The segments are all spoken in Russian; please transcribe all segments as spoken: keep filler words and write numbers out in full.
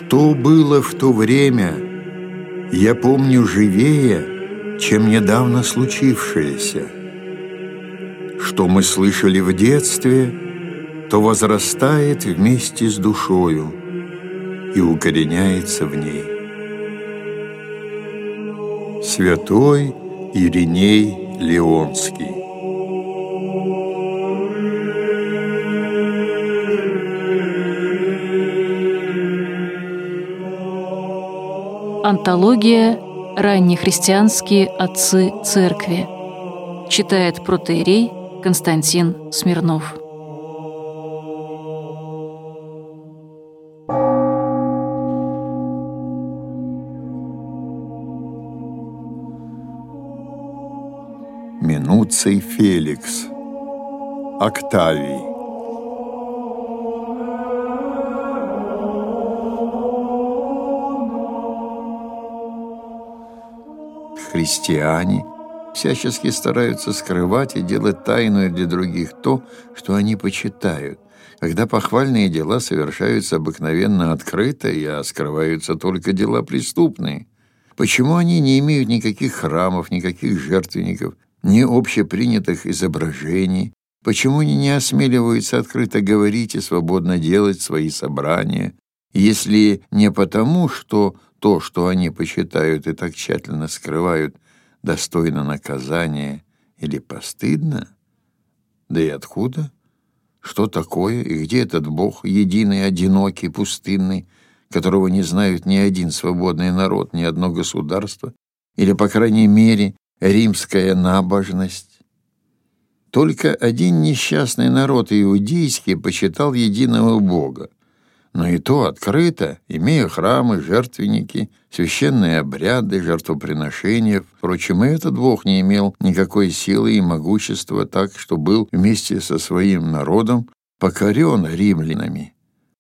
Что было в то время, я помню живее, чем недавно случившееся. Что мы слышали в детстве, то возрастает вместе с душою и укореняется в ней. Святой Ириней Леонский. Антология «Раннехристианские отцы церкви». Читает протоиерей Константин Смирнов. Минуций Феликс. Октавий. Христиане всячески стараются скрывать и делать тайную для других то, что они почитают, когда похвальные дела совершаются обыкновенно открыто, а скрываются только дела преступные. Почему они не имеют никаких храмов, никаких жертвенников, ни общепринятых изображений? Почему они не осмеливаются открыто говорить и свободно делать свои собрания, если не потому, что то, что они почитают и так тщательно скрывают, достойно наказания или постыдно? Да и откуда? Что такое и где этот Бог, единый, одинокий, пустынный, которого не знают ни один свободный народ, ни одно государство, или, по крайней мере, римская набожность? Только один несчастный народ иудейский почитал единого Бога, но и то открыто, имея храмы, жертвенники, священные обряды, жертвоприношения. Впрочем, и этот Бог не имел никакой силы и могущества, так что был вместе со своим народом покорен римлянами.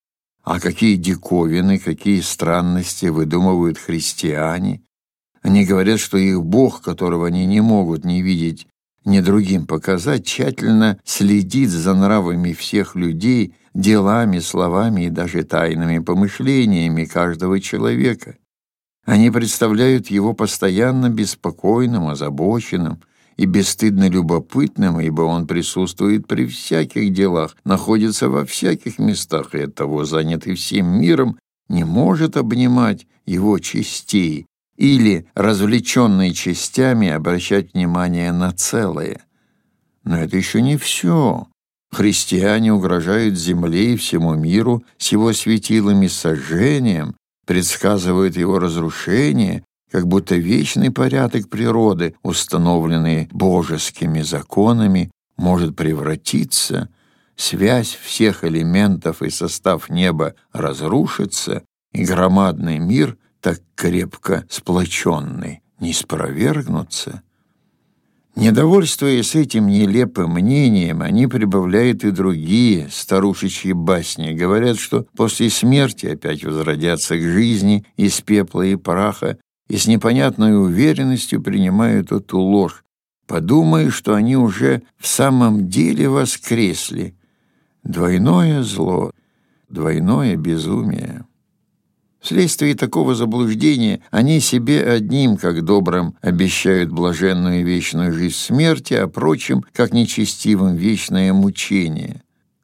А какие диковины, какие странности выдумывают христиане! Они говорят, что их Бог, которого они не могут ни видеть, ни другим показать, тщательно следит за нравами всех людей, делами, словами и даже тайными помышлениями каждого человека. Они представляют его постоянно беспокойным, озабоченным и бесстыдно любопытным, ибо он присутствует при всяких делах, находится во всяких местах, и оттого занятый всем миром не может обнимать его частей или, развлеченный частями, обращать внимание на целое. Но это еще не все. Христиане угрожают земле и всему миру с его светилами сожжением, предсказывают его разрушение, как будто вечный порядок природы, установленный божескими законами, может превратиться, связь всех элементов и состав неба разрушится, и громадный мир, так крепко сплоченный, не спровергнутся. Недовольствуясь этим нелепым мнением, они прибавляют и другие старушечьи басни, говорят, что после смерти опять возродятся к жизни из пепла и праха, и с непонятной уверенностью принимают эту ложь, подумая, что они уже в самом деле воскресли. Двойное зло, двойное безумие. Вследствие такого заблуждения они себе одним, как добрым, обещают блаженную вечную жизнь в смерти, а прочим, как нечестивым, вечное мучение.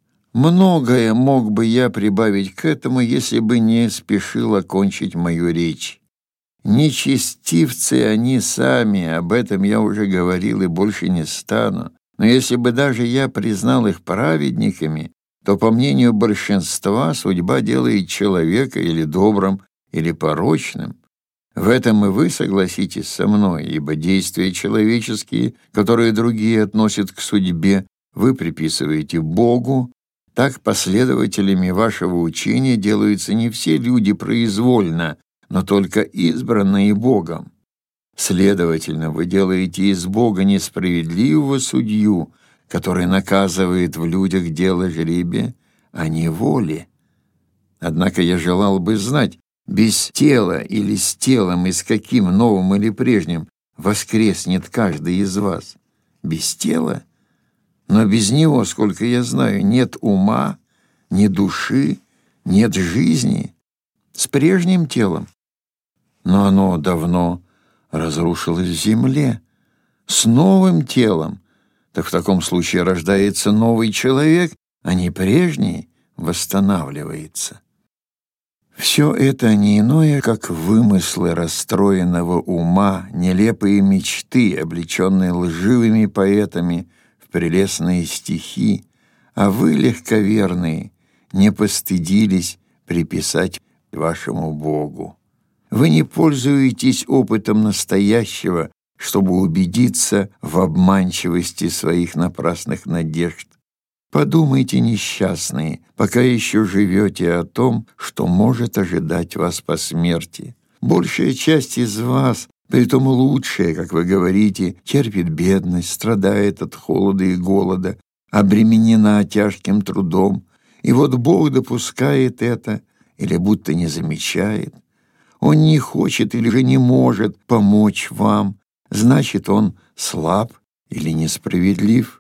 Многое мог бы я прибавить к этому, если бы не спешил окончить мою речь. Нечестивцы они сами, об этом я уже говорил и больше не стану. Но если бы даже я признал их праведниками, то, по мнению большинства, судьба делает человека или добрым, или порочным. В этом и вы согласитесь со мной, ибо действия человеческие, которые другие относят к судьбе, вы приписываете Богу. Так последователями вашего учения делаются не все люди произвольно, но только избранные Богом. Следовательно, вы делаете из Бога несправедливого судью, который наказывает в людях дело жребия, а не воли. Однако я желал бы знать, без тела или с телом, и с каким новым или прежним воскреснет каждый из вас. Без тела? Но без него, сколько я знаю, нет ума, ни души, нет жизни. с прежним телом, но оно давно разрушилось в земле, с новым телом. Так в таком случае рождается новый человек, а не прежний восстанавливается. Все это не иное, как вымыслы расстроенного ума, нелепые мечты, облеченные лживыми поэтами в прелестные стихи, а вы, легковерные, не постыдились приписать вашему Богу. Вы не пользуетесь опытом настоящего, чтобы убедиться в обманчивости своих напрасных надежд. Подумайте, несчастные, пока еще живете, о том, что может ожидать вас по смерти. Большая часть из вас, притом лучшая, как вы говорите, терпит бедность, страдает от холода и голода, обременена тяжким трудом, и вот Бог допускает это или будто не замечает. Он не хочет или же не может помочь вам, значит, он слаб или несправедлив.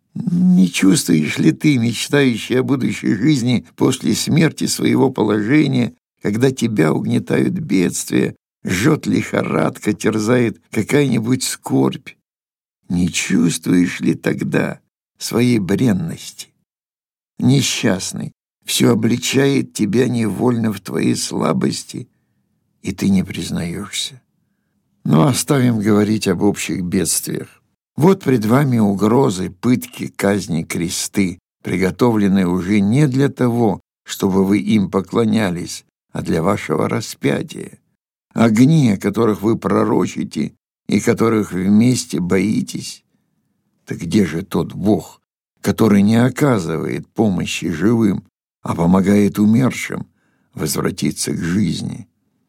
Не чувствуешь ли ты, мечтающий о будущей жизни после смерти, своего положения, когда тебя угнетают бедствия, жжет лихорадка, терзает какая-нибудь скорбь? Не чувствуешь ли тогда своей бренности? Несчастный, все обличает тебя невольно в твоей слабости, и ты не признаешься. Но оставим говорить об общих бедствиях. Вот пред вами угрозы, пытки, казни, кресты, приготовленные уже не для того, чтобы вы им поклонялись, а для вашего распятия. Огни, о которых вы пророчите и которых вместе боитесь. Так где же тот Бог, который не оказывает помощи живым, а помогает умершим возвратиться к жизни?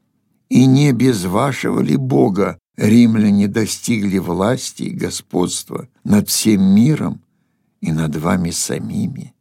И не без вашего ли Бога римляне достигли власти и господства над всем миром и над вами самими?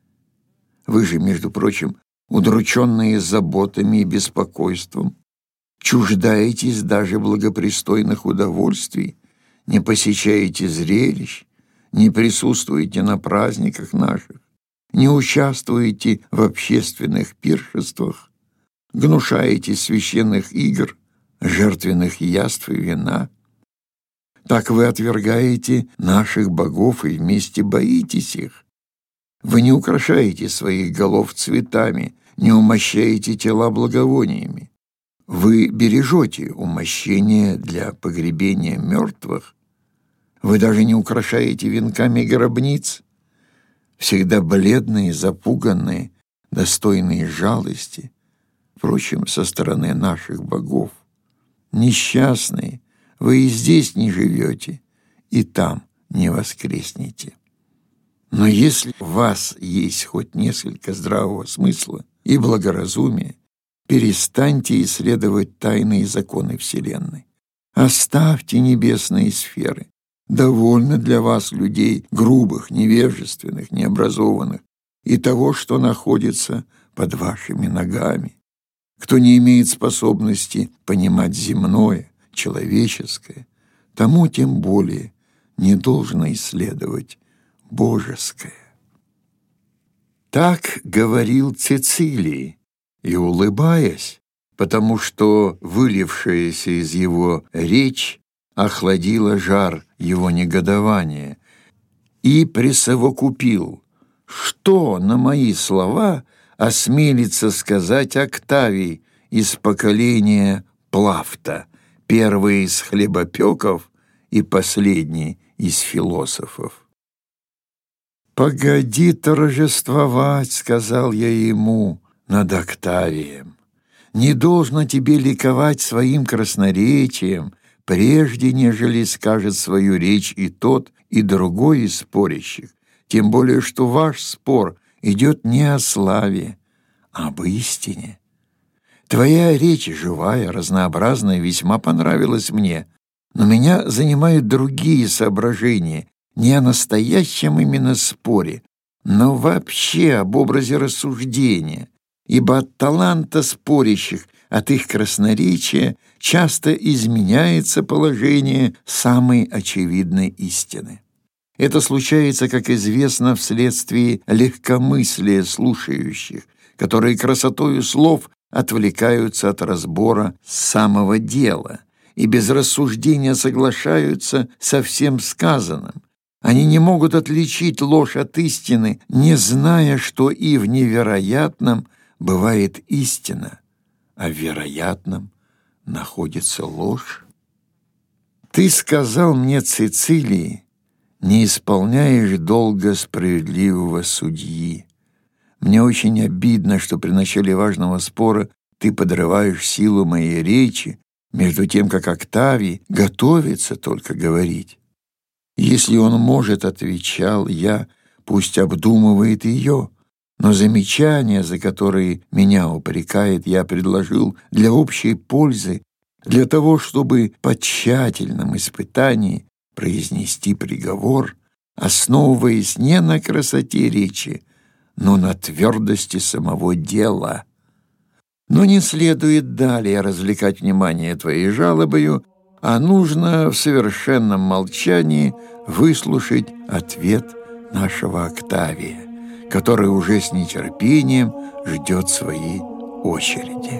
Вы же, между прочим, удрученные заботами и беспокойством, чуждаетесь даже благопристойных удовольствий, не посещаете зрелищ, не присутствуете на праздниках наших, не участвуете в общественных пиршествах, гнушаетесь священных игр, жертвенных яств и вина. Так вы отвергаете наших богов и вместе боитесь их. Вы не украшаете своих голов цветами, не умощаете тела благовониями. Вы бережете умощение для погребения мертвых. Вы даже не украшаете венками гробниц. Всегда бледные, запуганные, достойные жалости, впрочем, со стороны наших богов. Несчастные, вы и здесь не живете, и там не воскреснете. Но если у вас есть хоть несколько здравого смысла и благоразумия, перестаньте исследовать тайные законы Вселенной. Оставьте небесные сферы. Довольно для вас людей грубых, невежественных, необразованных и того, что находится под вашими ногами. Кто не имеет способности понимать земное, человеческое, тому тем более не должно исследовать божеское. Так говорил Цицилий, и, улыбаясь, потому что вылившаяся из его речь охладила жар его негодования, и присовокупил, что на мои слова осмелится сказать Октавий из поколения Плафта, первый из хлебопеков и последний из философов. «Погоди торжествовать», — сказал я ему, — «над Октавием. Не должно тебе ликовать своим красноречием, прежде нежели скажет свою речь и тот, и другой из спорящих, тем более что ваш спор идет не о славе, а об истине. Твоя речь живая, разнообразная, весьма понравилась мне, но меня занимают другие соображения, не о настоящем именно споре, но вообще об образе рассуждения, ибо от таланта спорящих, от их красноречия часто изменяется положение самой очевидной истины. Это случается, как известно, вследствие легкомыслия слушающих, которые красотою слов отвлекаются от разбора самого дела и без рассуждения соглашаются со всем сказанным. Они не могут отличить ложь от истины, не зная, что и в невероятном бывает истина, а в вероятном находится ложь. Ты сказал мне, Цицилий, не исполняешь долга справедливого судьи. Мне очень обидно, что при начале важного спора ты подрываешь силу моей речи, между тем, как Октавий готовится только говорить. Если он может, отвечал я, пусть обдумывает ее, но замечания, за которые меня упрекает, я предложил для общей пользы, для того, чтобы по тщательном испытании произнести приговор, основываясь не на красоте речи, но на твердости самого дела. Но не следует далее развлекать внимание твоей жалобою, а нужно в совершенном молчании выслушать ответ нашего Октавия, который уже с нетерпением ждет своей очереди.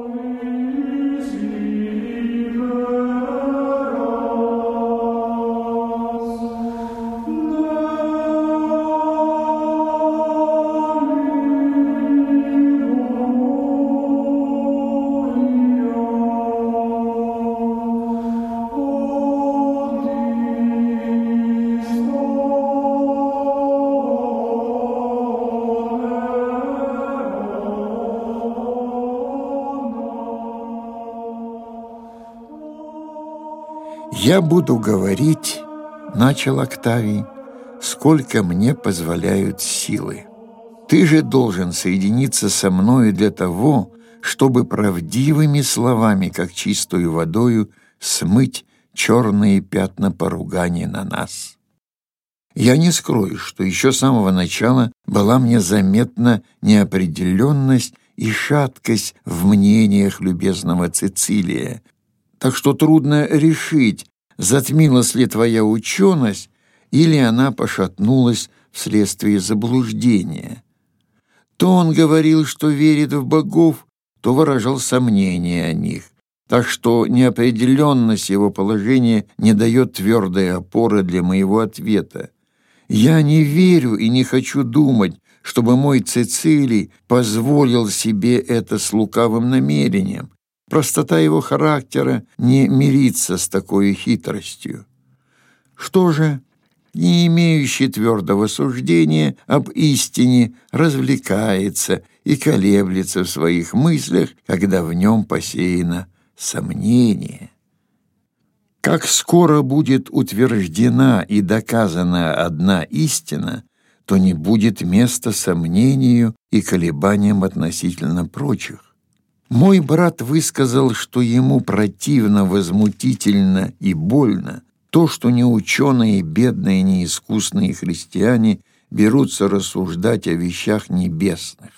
«Я буду говорить, — начал Октавий, — сколько мне позволяют силы. Ты же должен соединиться со мною для того, чтобы правдивыми словами, как чистую водою, смыть черные пятна поругания на нас. Я не скрою, что еще с самого начала была мне заметна неопределенность и шаткость в мнениях любезного Цицилия, так что трудно решить, затмилась ли твоя ученость, или она пошатнулась вследствие заблуждения. То он говорил, что верит в богов, то выражал сомнения о них, так что неопределенность его положения не дает твердой опоры для моего ответа. Я не верю и не хочу думать, чтобы мой Цицилий позволил себе это с лукавым намерением. Простота его характера не мирится с такой хитростью. Что же, не имеющий твердого суждения об истине, развлекается и колеблется в своих мыслях, когда в нем посеяно сомнение. Как скоро будет утверждена и доказана одна истина, то не будет места сомнению и колебаниям относительно прочих. Мой брат высказал, что ему противно, возмутительно и больно то, что неученые, бедные, неискусные христиане берутся рассуждать о вещах небесных.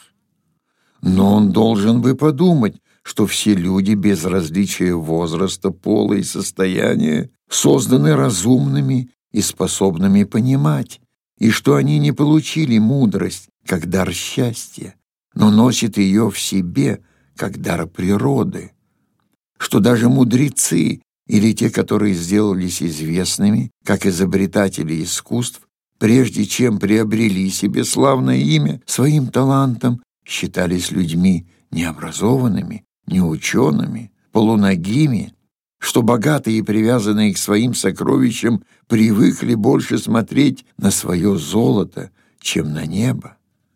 Но он должен бы подумать, что все люди без различия возраста, пола и состояния созданы разумными и способными понимать, и что они не получили мудрость как дар счастья, но носят ее в себе как дар природы, что даже мудрецы или те, которые сделались известными, как изобретатели искусств, прежде чем приобрели себе славное имя своим талантом, считались людьми необразованными, неучеными, полуногими, что богатые и привязанные к своим сокровищам привыкли больше смотреть на свое золото, чем на небо.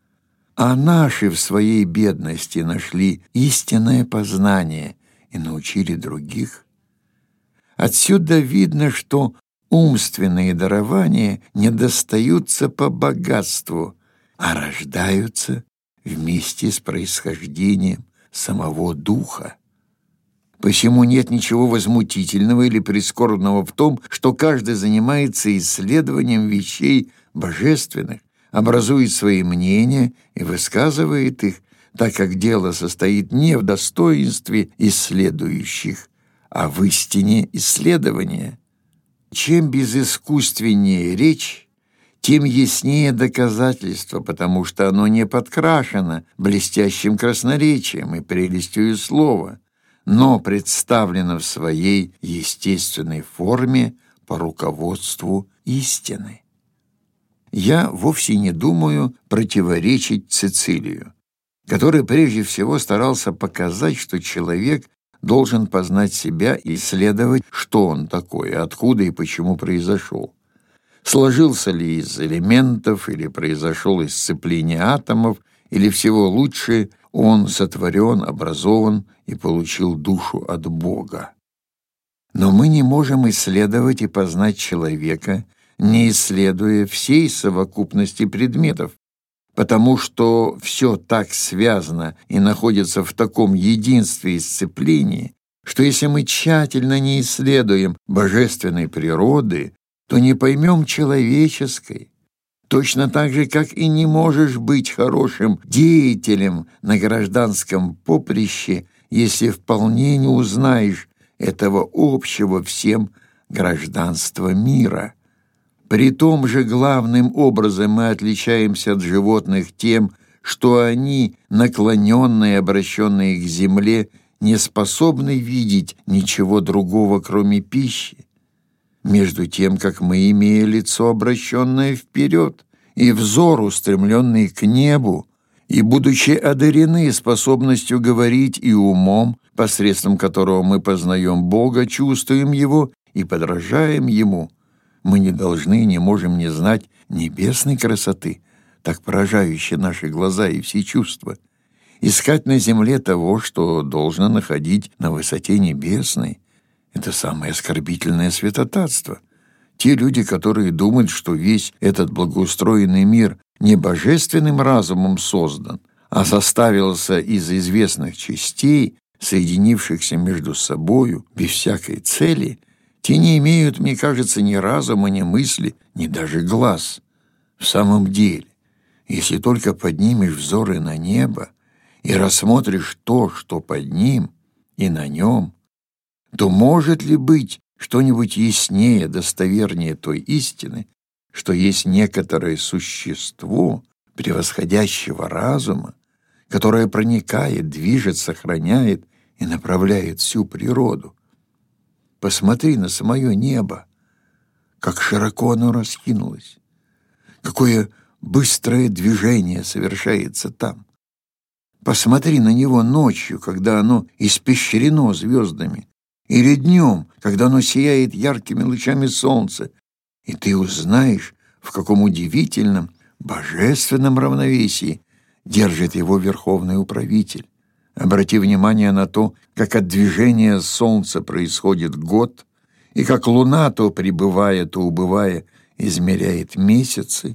А наши в своей бедности нашли истинное познание и научили других. Отсюда видно, что умственные дарования не достаются по богатству, а рождаются вместе с происхождением самого духа. Посему нет ничего возмутительного или прискорбного в том, что каждый занимается исследованием вещей божественных, образует свои мнения и высказывает их, так как дело состоит не в достоинстве исследующих, а в истине исследования. Чем безыскусственнее речь, тем яснее доказательство, потому что оно не подкрашено блестящим красноречием и прелестью слова, но представлено в своей естественной форме по руководству истины. Я вовсе не думаю противоречить Цицилию, который прежде всего старался показать, что человек должен познать себя и исследовать, что он такой, откуда и почему произошел. Сложился ли из элементов, или произошел из сцепления атомов, или всего лучше он сотворен, образован и получил душу от Бога. Но мы не можем исследовать и познать человека, не исследуя всей совокупности предметов, потому что все так связано и находится в таком единстве и сцеплении, что если мы тщательно не исследуем божественной природы, то не поймем человеческой. Точно так же, как и не можешь быть хорошим деятелем на гражданском поприще, если вполне не узнаешь этого общего всем гражданства мира. При том же главным образом мы отличаемся от животных тем, что они, наклоненные, обращенные к земле, не способны видеть ничего другого, кроме пищи, между тем, как мы, имея лицо, обращенное вперед, и взор, устремленный к небу, и, будучи одарены способностью говорить и умом, посредством которого мы познаем Бога, чувствуем Его и подражаем Ему, мы не должны, не можем не знать небесной красоты, так поражающей наши глаза и все чувства, искать на земле того, что должно находить на высоте небесной. Это самое оскорбительное святотатство. Те люди, которые думают, что весь этот благоустроенный мир не божественным разумом создан, а составился из известных частей, соединившихся между собою без всякой цели, те не имеют, мне кажется, ни разума, ни мысли, ни даже глаз. В самом деле, если только поднимешь взоры на небо и рассмотришь то, что под ним и на нем, то может ли быть что-нибудь яснее, достовернее той истины, что есть некоторое существо превосходящего разума, которое проникает, движет, сохраняет и направляет всю природу? Посмотри на самое небо, как широко оно раскинулось, какое быстрое движение совершается там. Посмотри на него ночью, когда оно испещрено звездами, или днем, когда оно сияет яркими лучами солнца, и ты узнаешь, в каком удивительном, божественном равновесии держит его верховный управитель. Обрати внимание на то, как от движения солнца происходит год, и как луна, то прибывая, то убывая, измеряет месяцы.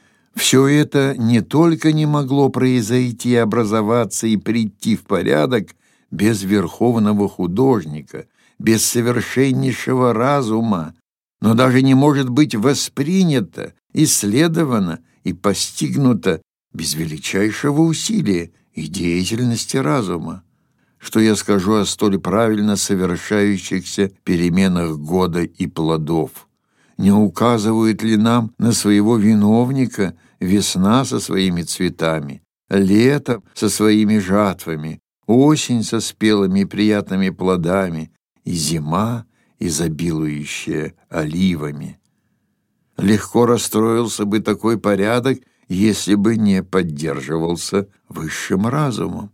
Все это не только не могло произойти, образоваться и прийти в порядок без верховного художника, без совершеннейшего разума, но даже не может быть воспринято, исследовано и постигнуто без величайшего усилия и деятельности разума. Что я скажу о столь правильно совершающихся переменах года и плодов? Не указывает ли нам на своего виновника весна со своими цветами, лето со своими жатвами, осень со спелыми и приятными плодами, и зима, изобилующая оливами? Легко расстроился бы такой порядок, если бы не поддерживался высшим разумом.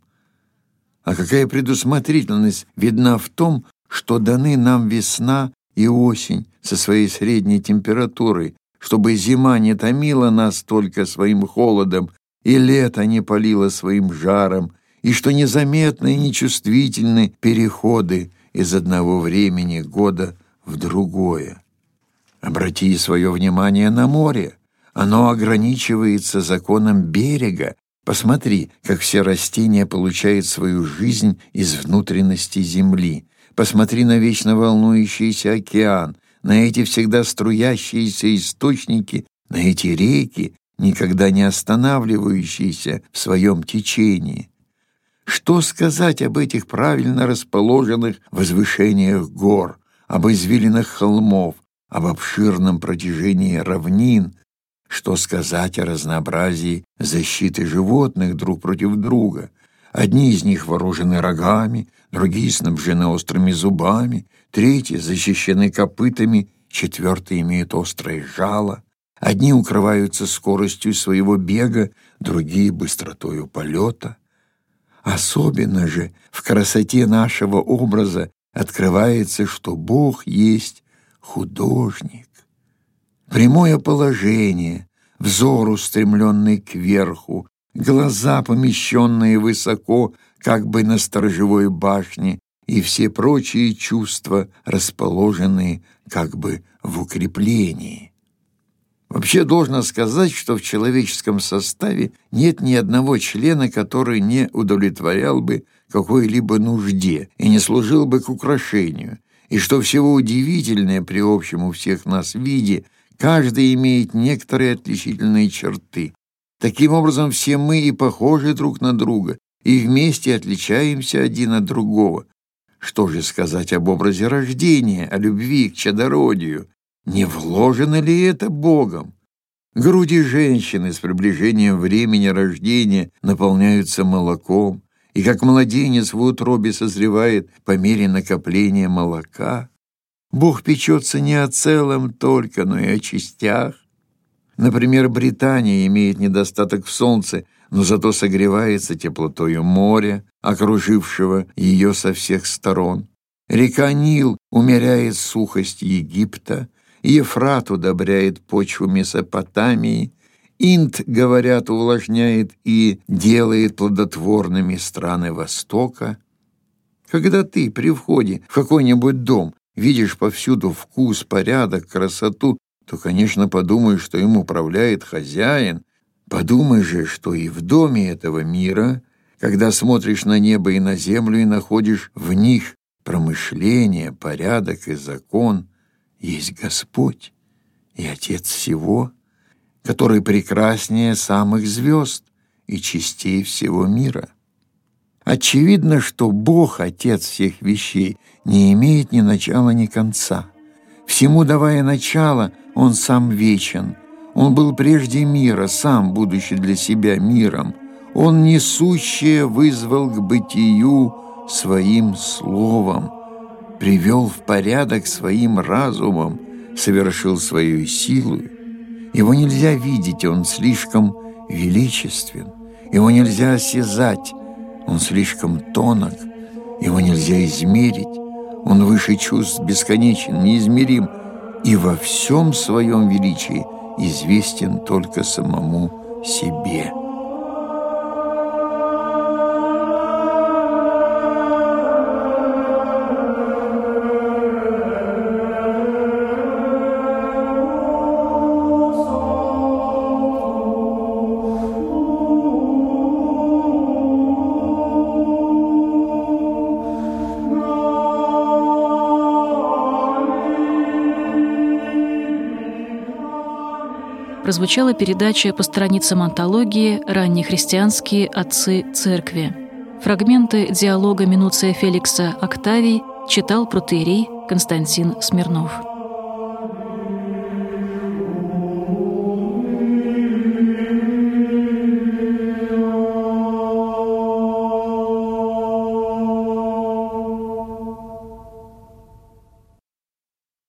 А какая предусмотрительность видна в том, что даны нам весна и осень со своей средней температурой, чтобы зима не томила нас только своим холодом, и лето не палило своим жаром, и что незаметны и нечувствительны переходы из одного времени года в другое. Обрати свое внимание на море. Оно ограничивается законом берега. Посмотри, как все растения получают свою жизнь из внутренности земли. Посмотри на вечно волнующийся океан, на эти всегда струящиеся источники, на эти реки, никогда не останавливающиеся в своем течении. Что сказать об этих правильно расположенных возвышениях гор, об извилинах холмов, об обширном протяжении равнин, Что сказать о разнообразии защиты животных друг против друга? Одни из них вооружены рогами, другие снабжены острыми зубами, третьи защищены копытами, четвертые имеют острое жало. Одни укрываются скоростью своего бега, другие — быстротою полета. Особенно же в красоте нашего образа открывается, что Бог есть художник. Прямое положение, взор, устремленный кверху, глаза, помещенные высоко, как бы на сторожевой башне, и все прочие чувства, расположенные как бы в укреплении. Вообще должно сказать, что в человеческом составе нет ни одного члена, который не удовлетворял бы какой-либо нужде и не служил бы к украшению, и что всего удивительное при общем у всех нас виде, каждый имеет некоторые отличительные черты. Таким образом, все мы и похожи друг на друга, и вместе отличаемся один от другого. Что же сказать об образе рождения, о любви к чадородию? Не вложено ли это Богом? Груди женщины с приближением времени рождения наполняются молоком, и как младенец в утробе созревает по мере накопления молока. Бог печется не о целом только, но и о частях. Например, Британия имеет недостаток в солнце, но зато согревается теплотою моря, окружившего ее со всех сторон. Река Нил умеряет сухость Египта, Ефрат удобряет почву Месопотамии, Инд, говорят, увлажняет и делает плодотворными страны Востока. Когда ты при входе в какой-нибудь дом видишь повсюду вкус, порядок, красоту, то, конечно, подумаешь, что им управляет хозяин. Подумай же, что и в доме этого мира, когда смотришь на небо и на землю и находишь в них промышление, порядок и закон, есть Господь и Отец всего, который прекраснее самых звезд и частей всего мира. Очевидно, что Бог, Отец всех вещей, не имеет ни начала, ни конца. Всему давая начало, Он сам вечен. Он был прежде мира, сам, будучи для себя миром. Он несущее вызвал к бытию своим словом, привел в порядок своим разумом, совершил свою силу. Его нельзя видеть, он слишком величествен. Его нельзя осязать, он слишком тонок. Его нельзя измерить, он выше чувств бесконечен, неизмерим, и во всем своем величии известен только самому себе. Прозвучала передача по страницам антологии «Раннехристианские отцы церкви». Фрагменты диалога Минуция Феликса Октавий читал протоиерей Константин Смирнов.